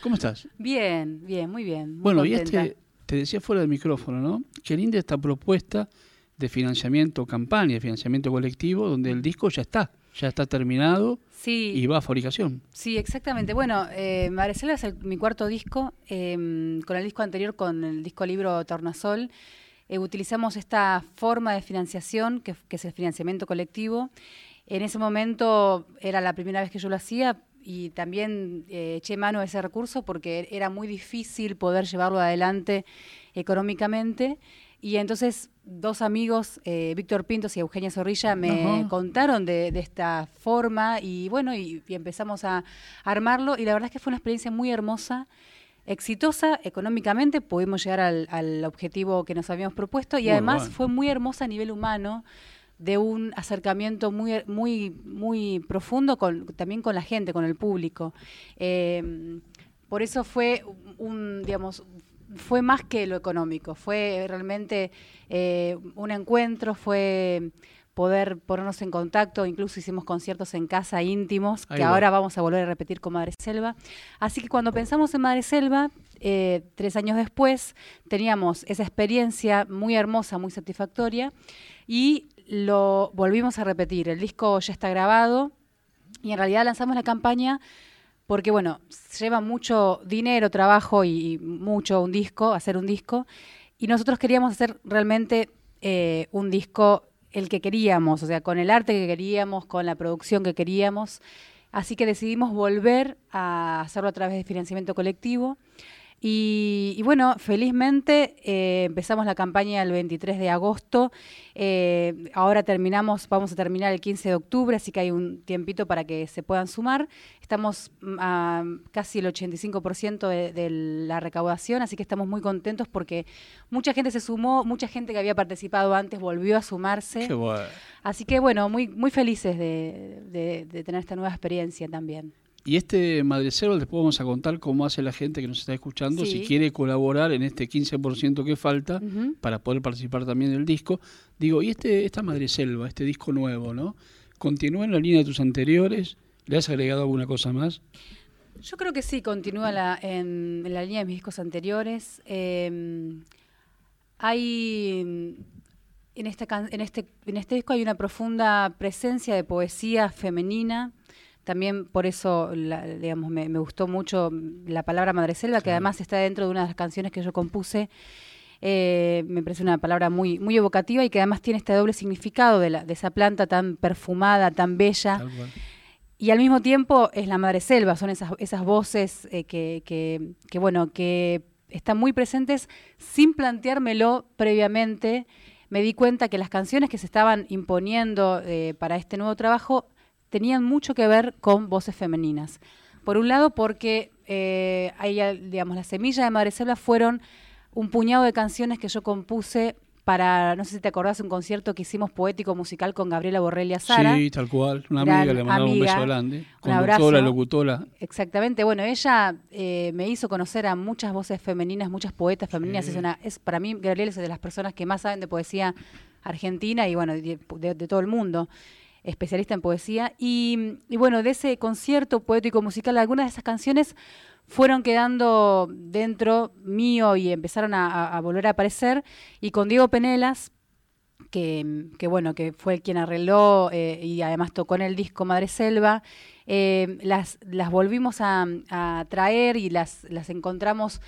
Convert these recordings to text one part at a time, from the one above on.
¿Cómo estás? Bien, bien, muy bien. Muy Bueno, contenta. y te decía fuera del micrófono, ¿no? Qué linda esta propuesta de financiamiento campaña, de financiamiento colectivo, donde el disco ya está terminado Sí, y va a fabricación. sí, exactamente. Bueno, Madre Selva es mi cuarto disco. Con el disco anterior, con el disco libro Tornasol, utilizamos esta forma de financiación, que es el financiamiento colectivo. En ese momento era la primera vez que yo lo hacía y también eché mano a ese recurso porque era muy difícil poder llevarlo adelante económicamente. Y entonces dos amigos, Víctor Pintos y Eugenia Zorrilla, me contaron de esta forma y bueno, y empezamos a armarlo y la verdad es que fue una experiencia muy hermosa, exitosa económicamente, pudimos llegar al objetivo que nos habíamos propuesto y Muy además bueno. fue muy hermosa a nivel humano, de un acercamiento muy profundo también con la gente, con el público. Por eso fue fue más que lo económico, fue realmente un encuentro, fue poder ponernos en contacto, incluso hicimos conciertos en casa íntimos, que ahora vamos a volver a repetir con Madre Selva. Así que cuando pensamos en Madre Selva, 3 años después, teníamos esa experiencia muy hermosa, muy satisfactoria, y lo volvimos a repetir. El disco ya está grabado y en realidad lanzamos la campaña porque, bueno, lleva mucho dinero, trabajo y mucho hacer un disco, y nosotros queríamos hacer realmente un disco el que queríamos, o sea, con el arte que queríamos, con la producción que queríamos, así que decidimos volver a hacerlo a través de financiamiento colectivo. Y bueno, felizmente empezamos la campaña el 23 de agosto, ahora vamos a terminar el 15 de octubre, así que hay un tiempito para que se puedan sumar. Estamos a casi el 85% de la recaudación, así que estamos muy contentos porque mucha gente se sumó, mucha gente que había participado antes volvió a sumarse. Qué bueno. Así que bueno, muy, muy felices de tener esta nueva experiencia también. Y Madre Selva, después vamos a contar cómo hace la gente que nos está escuchando, Sí. si quiere colaborar en este 15% que falta para poder participar también del disco. Digo, y esta Madre Selva, este disco nuevo, ¿no? ¿Continúa en la línea de tus anteriores? ¿Le has agregado alguna cosa más? Yo creo que sí, continúa en la línea de mis discos anteriores. Hay en este disco hay una profunda presencia de poesía femenina. También por eso, me gustó mucho la palabra Madre Selva, que además está dentro de una de las canciones que yo compuse. Me parece una palabra muy, muy evocativa y que además tiene este doble significado de esa planta tan perfumada, tan bella. Tal cual. Y al mismo tiempo es la Madre Selva, son esas voces que están muy presentes sin planteármelo previamente. Me di cuenta que las canciones que se estaban imponiendo para este nuevo trabajo tenían mucho que ver con voces femeninas. Por un lado, porque las semillas de Madre Selva fueron un puñado de canciones que yo compuse para, no sé si te acordás, un concierto que hicimos poético musical con Gabriela Borrelli Azara. Sí, tal cual. Una amiga, le mandaba un beso grande. Conductora, locutora. Exactamente. Bueno, ella me hizo conocer a muchas voces femeninas, muchas poetas femeninas. Sí. Para mí, Gabriela es de las personas que más saben de poesía argentina y bueno, de todo el mundo. Especialista en poesía, y bueno, de ese concierto poético musical, algunas de esas canciones fueron quedando dentro mío y empezaron a volver a aparecer, y con Diego Penelas, que fue quien arregló y además tocó en el disco Madre Selva, las volvimos a traer y las encontramos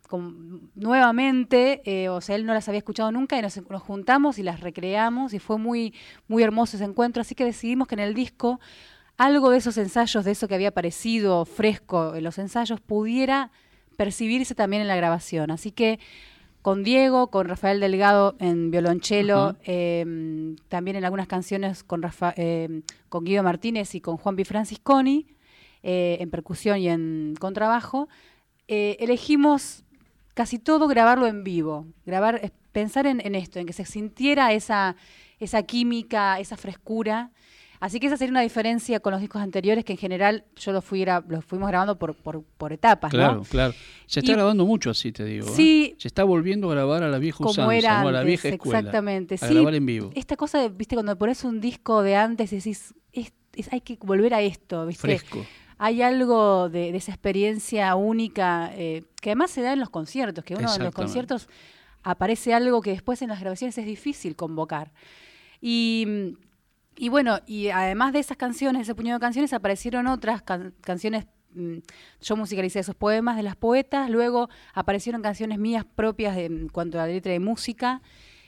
nuevamente, él no las había escuchado nunca y nos juntamos y las recreamos y fue muy, muy hermoso ese encuentro, así que decidimos que en el disco algo de esos ensayos, de eso que había parecido fresco en los ensayos, pudiera percibirse también en la grabación, así que con Diego, con Rafael Delgado en violonchelo, también en algunas canciones con Guido Martínez y con Juan Pi Francisconi, en percusión y en contrabajo, elegimos casi todo grabarlo en vivo, pensar en esto, en que se sintiera esa química, esa frescura. Así que esa sería una diferencia con los discos anteriores, que en general yo los fuimos grabando por etapas, claro, ¿no? Claro. Se está grabando mucho así, te digo. Sí. Se está volviendo a grabar a la vieja como usanza, era antes, a la vieja escuela. Exactamente. A grabar en vivo. Esta cosa, viste, cuando pones un disco de antes decís, hay que volver a esto, ¿viste? Fresco. hay algo de esa experiencia única que además se da en los conciertos, que uno en los conciertos aparece algo que después en las grabaciones es difícil convocar. Y bueno, y además de esas canciones, ese puñado de canciones, aparecieron otras canciones. Yo musicalicé esos poemas de las poetas, luego aparecieron canciones mías propias en cuanto a la letra de música,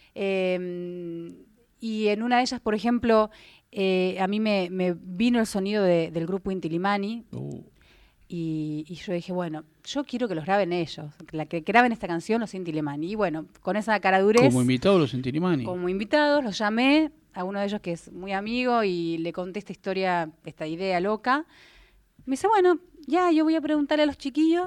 y en una de ellas, por ejemplo, a mí me vino el sonido del grupo Inti Illimani, y yo dije, bueno, yo quiero que los graben ellos, que graben esta canción los Inti Illimani. Y bueno, con esa caradurez... Como invitados los Inti Illimani. Como invitados, los llamé a uno de ellos que es muy amigo y le conté esta historia, esta idea loca. Me dice, bueno, ya, yo voy a preguntarle a los chiquillos.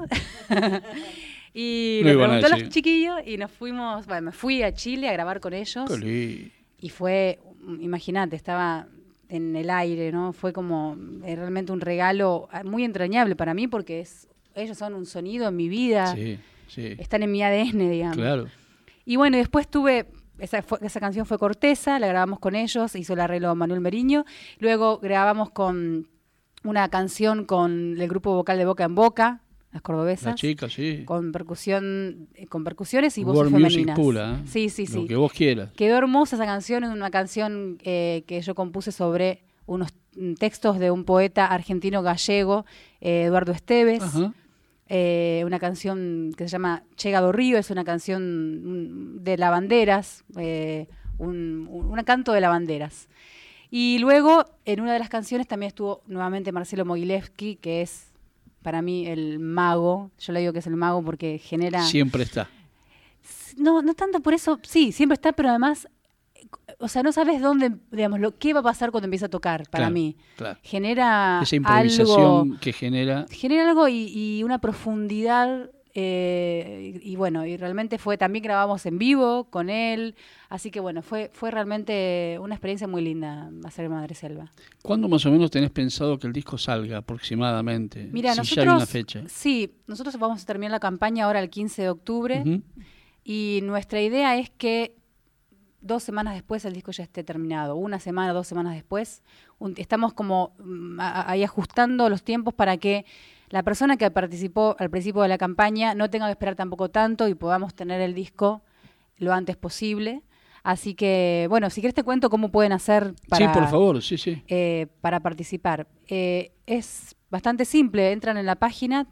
Y le preguntó a los chiquillos y nos fuimos, bueno, me fui a Chile a grabar con ellos. Y fue, imagínate, estaba en el aire, ¿no? Fue como realmente un regalo muy entrañable para mí porque ellos son un sonido en mi vida. Sí, sí. Están en mi ADN, digamos. Claro. Y bueno, después esa canción fue Corteza, la grabamos con ellos, hizo el arreglo Manuel Meriño. Luego grabamos con una canción con el grupo vocal de Boca en Boca, las cordobesas. La chica, sí. Con percusiones y voces femeninas. Pura, ¿eh? Sí, sí, sí. Lo que vos quieras. Quedó hermosa esa canción, es una canción que yo compuse sobre unos textos de un poeta argentino gallego, Eduardo Esteves. Ajá. Una canción que se llama Chega do Río, es una canción de lavanderas, un canto de lavanderas. Y luego, en una de las canciones también estuvo nuevamente Marcelo Mogilevsky, que es para mí el mago. Yo le digo que es el mago porque genera... Siempre está. No tanto por eso, sí, siempre está, pero además, o sea, no sabes dónde, digamos, qué va a pasar cuando empieza a tocar, para mí. Claro. Genera esa improvisación algo, que genera algo y una profundidad, y bueno, y realmente también grabamos en vivo con él, así que bueno, fue realmente una experiencia muy linda hacer Madreselva. ¿Cuándo más o menos tenés pensado que el disco salga aproximadamente? Mira, nosotros, ya hay una fecha. Sí, nosotros vamos a terminar la campaña ahora el 15 de octubre, y nuestra idea es que 2 semanas después el disco ya esté terminado, 1 semana, 2 semanas después. Estamos como ahí ajustando los tiempos para que la persona que participó al principio de la campaña no tenga que esperar tampoco tanto y podamos tener el disco lo antes posible. Así que, bueno, si querés te cuento cómo pueden hacer para... Sí, por favor, sí. Para participar. Es bastante simple, entran en la página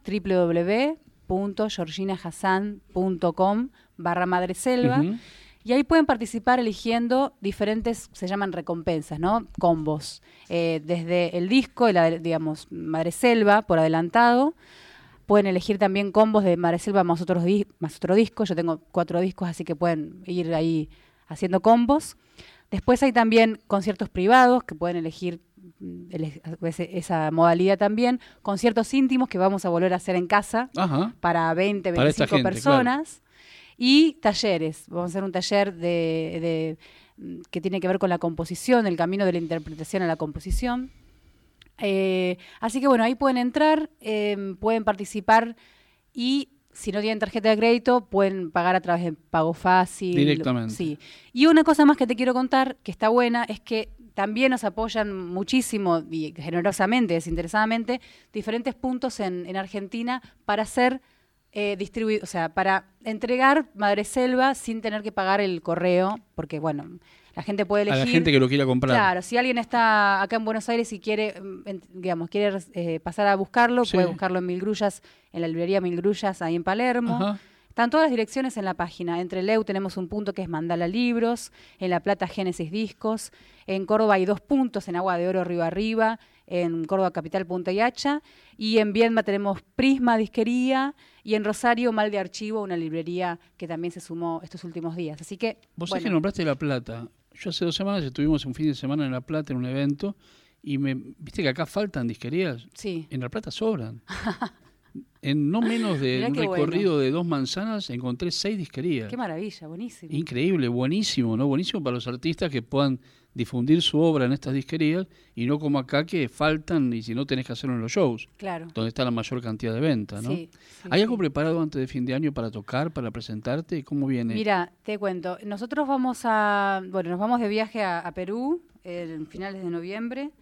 www.georginahassan.com/Madreselva. Y ahí pueden participar eligiendo diferentes, se llaman recompensas, ¿no? Combos. Desde el disco, digamos, Madreselva por adelantado. Pueden elegir también combos de Madreselva más otro disco. Yo tengo 4 discos, así que pueden ir ahí haciendo combos. Después hay también conciertos privados que pueden elegir esa modalidad también. Conciertos íntimos que vamos a volver a hacer en casa. Ajá. Para 20, 25 personas. Claro. Y talleres. Vamos a hacer un taller que tiene que ver con la composición, el camino de la interpretación a la composición. Así que bueno, ahí pueden entrar, pueden participar y si no tienen tarjeta de crédito pueden pagar a través de Pago Fácil. Directamente. Sí. Y una cosa más que te quiero contar, que está buena, es que también nos apoyan muchísimo y generosamente, desinteresadamente, diferentes puntos en Argentina para hacer... o sea, para entregar Madreselva sin tener que pagar el correo, porque bueno, la gente puede elegir. A la gente que lo quiera comprar. Claro, si alguien está acá en Buenos Aires y quiere pasar a buscarlo, puede buscarlo en Milgrullas, en la librería Milgrullas, ahí en Palermo. Ajá. Están todas las direcciones en la página. Entre Leu tenemos un punto que es Mandala Libros, en La Plata Génesis Discos, en Córdoba hay 2 puntos, en Agua de Oro Río Arriba, en Córdoba Capital Punta y Hacha, y en Viedma tenemos Prisma Disquería, y en Rosario Mal de Archivo, una librería que también se sumó estos últimos días. Así que vos sabés que nombraste La Plata. Yo hace 2 semanas estuvimos un fin de semana en La Plata en un evento y viste que acá faltan disquerías. Sí. En La Plata sobran. En no menos de un recorrido de 2 manzanas encontré 6 disquerías. Qué maravilla, buenísimo. Increíble, buenísimo, ¿no? Buenísimo para los artistas que puedan difundir su obra en estas disquerías y no como acá que faltan y si no tenés que hacerlo en los shows. Claro. Donde está la mayor cantidad de ventas, ¿no? Sí, ¿hay algo preparado antes de fin de año para tocar, para presentarte? ¿Cómo viene? Mira, te cuento. Nosotros nos vamos de viaje a Perú en finales de noviembre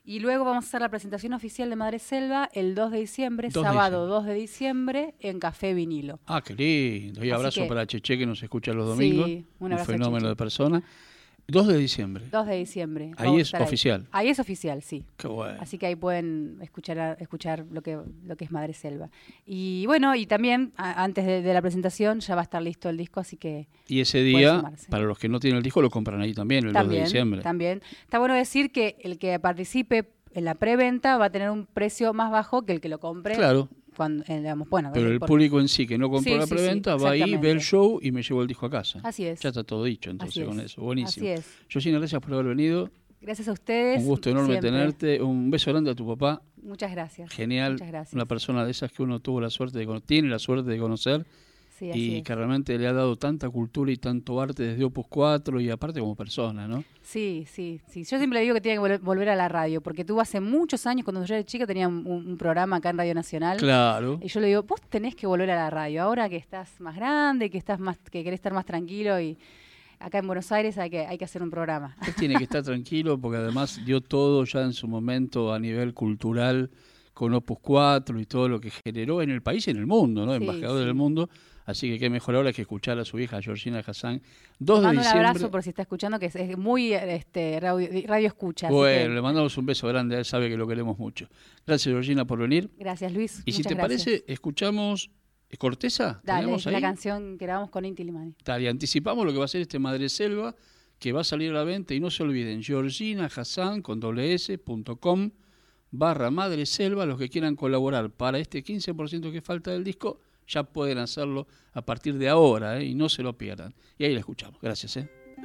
Y luego vamos a hacer la presentación oficial de Madre Selva el 2 de diciembre, 2 de sábado diciembre. 2 de diciembre, en Café Vinilo. Ah, qué lindo. Y Así abrazo que- para Cheche, que nos escucha los domingos. Sí, un un abrazo a fenómeno Cheche. de persona. 2 de diciembre. 2 de diciembre. Ahí Vamos a es estar oficial. Ahí es oficial, sí. Qué bueno. Así que ahí pueden escuchar lo que es Madre Selva. Y bueno, y también antes de la presentación ya va a estar listo el disco, así que Y ese pueden día, sumarse. para los que no tienen el disco, lo compran ahí también, el 2 de diciembre. También. Está bueno decir que el que participe en la preventa va a tener un precio más bajo que el que lo compre. Claro, Cuando, bueno, pero el por- público en sí que no compró Sí, la sí, sí, preventa va ahí, ve el exactamente. show y me llevo el disco a casa. Así es. Ya está todo dicho entonces Así con es. eso. Buenísimo. Así es. Georgina, gracias por haber venido. Gracias a ustedes. Un gusto enorme siempre. tenerte. Un beso grande a tu papá. Muchas gracias. Genial. Muchas gracias. Una persona de esas que uno tuvo la suerte tiene la suerte de conocer Sí, así y es. que realmente le ha dado tanta cultura y tanto arte desde Opus 4 y aparte como persona, ¿no? Sí. Yo siempre le digo que tiene que volver a la radio, porque tú hace muchos años, cuando yo era chica, tenía un programa acá en Radio Nacional. Claro. Y yo le digo, vos tenés que volver a la radio, ahora que estás más grande, que querés estar más tranquilo, y acá en Buenos Aires hay que hacer un programa. Él tiene que estar tranquilo porque además dio todo ya en su momento a nivel cultural con Opus 4 y todo lo que generó en el país y en el mundo, ¿no? Sí, Embajador sí. del mundo. Así que qué mejor ahora que escuchar a su hija Georgina Hassan. 2 de Mando un diciembre. abrazo por si está escuchando, que es muy radio escucha. así Bueno, que le mandamos un beso grande, él sabe que lo queremos mucho. Gracias Georgina por venir. gracias, Luis. Y si muchas te gracias. parece, escuchamos Corteza. Dale, ¿Tenemos ahí? la canción que grabamos con Inti Limani. Dale, anticipamos lo que va a ser este Madre Selva, que va a salir a la venta. Y no se olviden, Georgina Hassan con .s.com/Madre Selva. Los que quieran colaborar para este 15% que falta del disco, ya pueden hacerlo a partir de ahora, y no se lo pierdan. Y ahí la escuchamos. Gracias.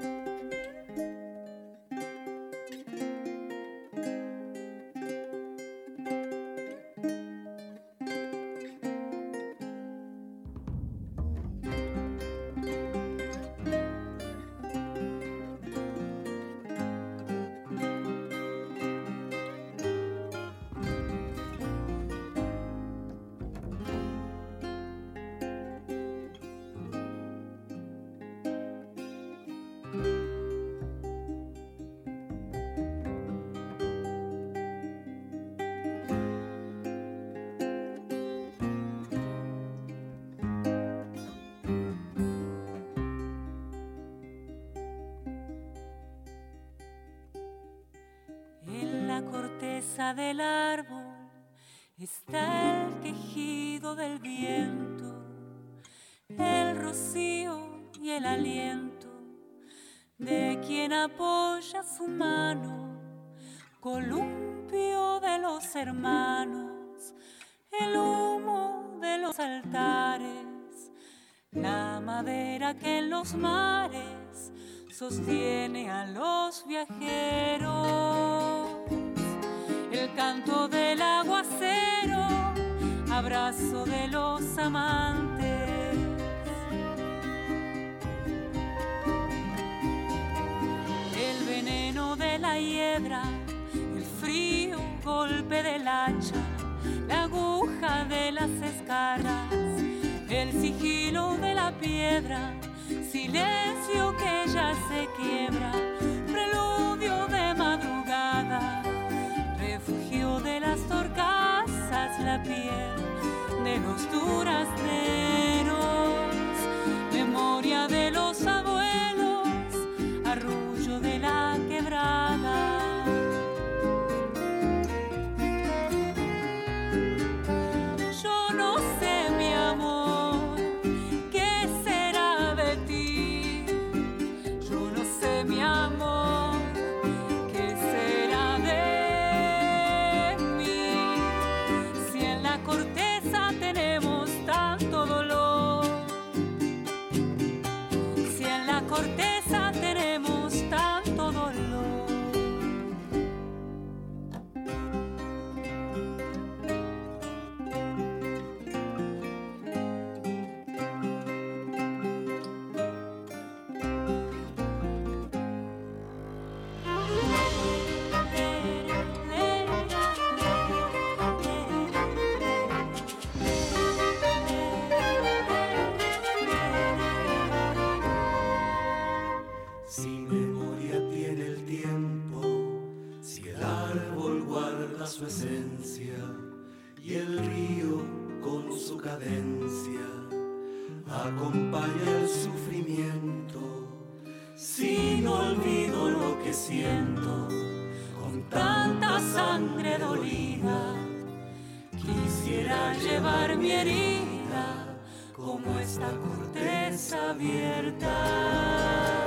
En la corteza del árbol está el quejido del viento, el rocío y el aliento de quien apoya su mano, columpio de los hermanos, el humo de los altares, la madera que en los mares sostiene a los viajeros, el canto del aguacero, abrazo de los amantes, el veneno de la hiedra, el frío golpe del hacha, la aguja de las escalas, el sigilo de la piedra, silencio que ya se quiebra, preludio de madrugada, refugio de las torcasas, la piel de los durazneros, memoria de los abuelos, arrullo de la quebrada. Yo no sé, mi amor, qué será de ti. Yo no sé, mi amor, qué será de mí. Si en la corteza tenemos tanto acompaña el sufrimiento. Si no olvido lo que siento con tanta sangre dolida, quisiera llevar mi herida como esta corteza abierta.